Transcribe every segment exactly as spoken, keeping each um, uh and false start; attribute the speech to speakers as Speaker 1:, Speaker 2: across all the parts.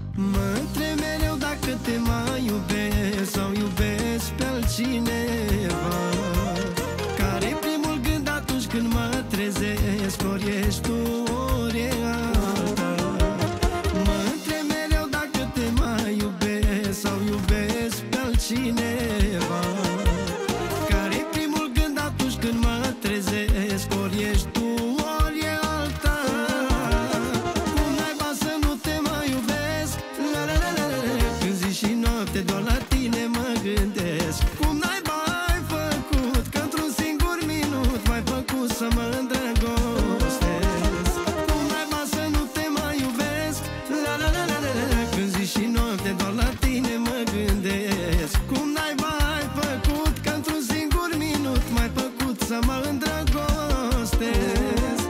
Speaker 1: Mă întreb mereu dacă te mai iubesc sau iubesc pe altcineva. Care-i primul gând atunci când mă trezesc? Ori ești tu, ori e alta. Mă întreb mereu dacă te mai iubesc sau iubesc pe altcineva. Care-i primul gând atunci când mă trezesc? Ori ești tu, ori e alta. Cum naiba să nu te mai iubesc? La la la la la. Când zi și noapte doar la tine mă gândesc. Cum naiba ai făcut că într-un singur minut m-ai făcut să mă îndrăgostesc? Cum naiba să nu te mai iubesc? La la la la la. Când zi și noapte doar la tine mă gândesc. Cum naiba ai făcut că într-un singur minut m-ai făcut să mă îndrăgostesc?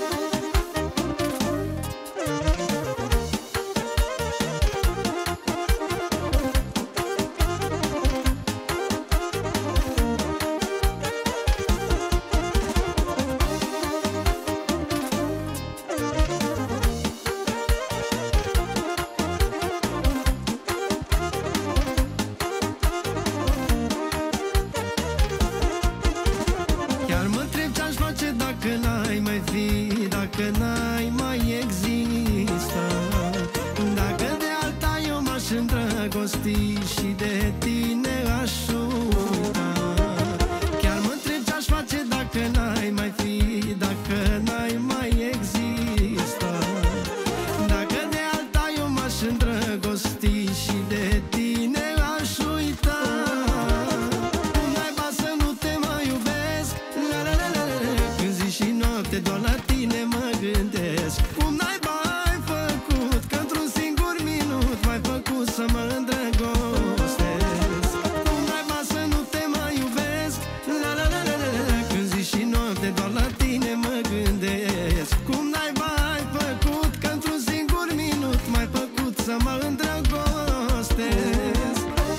Speaker 1: Chiar mă întreb ce-aș face dacă n-ai mai fi, dacă n-ai mai exista. Dacă de alta eu m-aș îndrăgosti și de tine aș uita. Chiar mă întreb ce-aș face dacă n-ai mai fi, dacă n-ai mai exista. Dacă de alta eu m-aș îndrăgosti și de tine aș uita. Cum naiba să nu te mai iubesc? La la la la la. Când zi și noapte doar la tine mă gândesc. Cum naiba ai făcut că într-un singur minut m-ai făcut să mă îndrăgostesc? Cum naiba să nu te mai iubesc? La la la la la. Când zi și noapte doar la tine mă gândesc. Cum naiba ai făcut că într-un singur minut m-ai făcut să mă îndrăgostesc?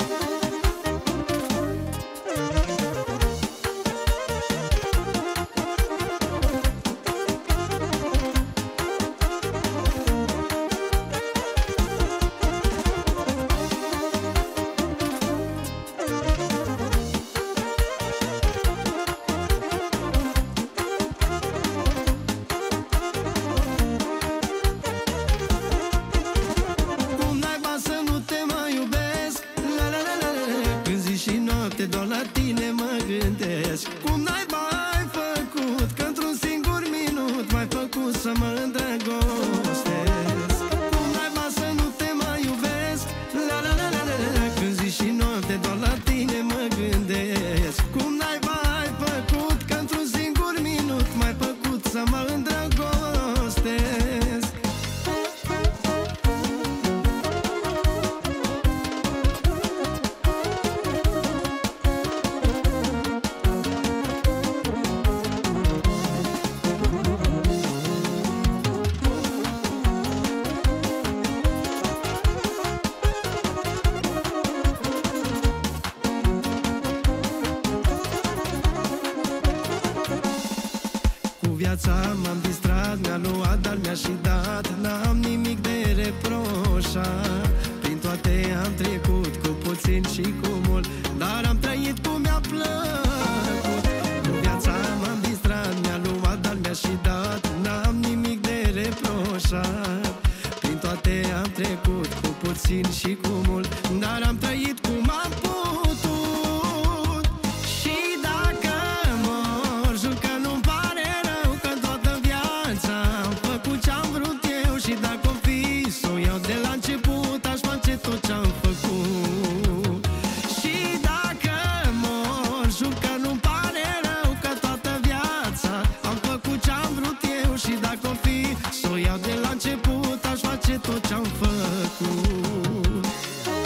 Speaker 1: Cum naiba să nu te mai iubesc? La la la la la. Când zi și noapte doar la tine mă gândesc. Cum naiba ai făcut că într-un singur minut m-ai făcut să mă îndrăgostesc? Cum naiba să nu te mai iubesc? La la la la la. Când zi și noapte doar la tine mă gândesc. Cum naiba ai făcut că într-un singur minut m-ai făcut să mă îndrăgostesc? Cu viața m-am distrat, mi-a luat, dar mi-a și dat. N-am nimic de reproșat. Prin toate am trecut, cu puțin și cu mult, dar am trăit cum mi-a plăcut. Cu viața m-am distrat, mi-a luat, dar mi-a și dat. N-am nimic de reproșat. Prin toate am trecut, cu puțin și cu mult, dar am trăit cum am putut. Și dacă mor, jur că nu-mi pare rău, că toată viața am făcut ce-am vrut eu. Și dacă o fi să o iau de la început, aș face tot ce-am făcut. Și dacă mor, jur că nu-mi pare rău, că toată viața am făcut ce-am vrut eu. Și dacă o fi să o iau de la început, aș face tot ce-am făcut.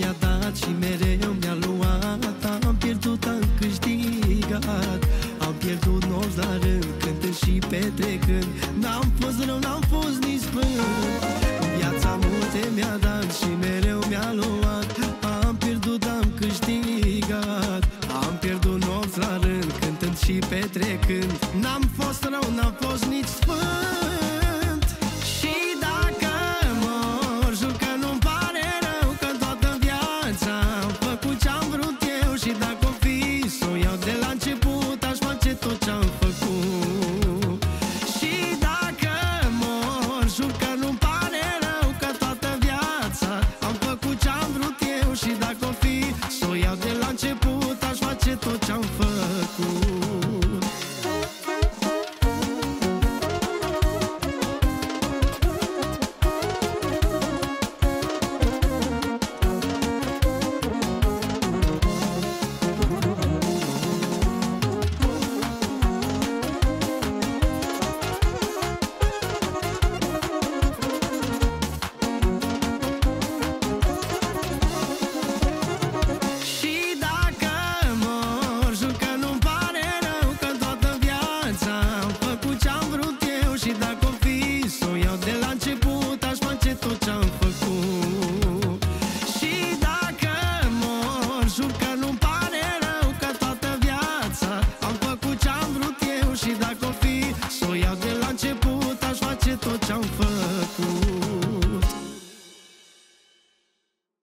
Speaker 1: mi-a dat și mereu mi-a luat. Am pierdut, am câștigat. Am pierdut nopți la rând, cântând și petrecând. N-am fost rău, n-am fost nici sfânt. În viața multe mi-a dat și mereu mi-a luat. Am pierdut, am câștigat. Am pierdut nopți la rând, cântând și petrecând. N-am fost rău, n-am fost nici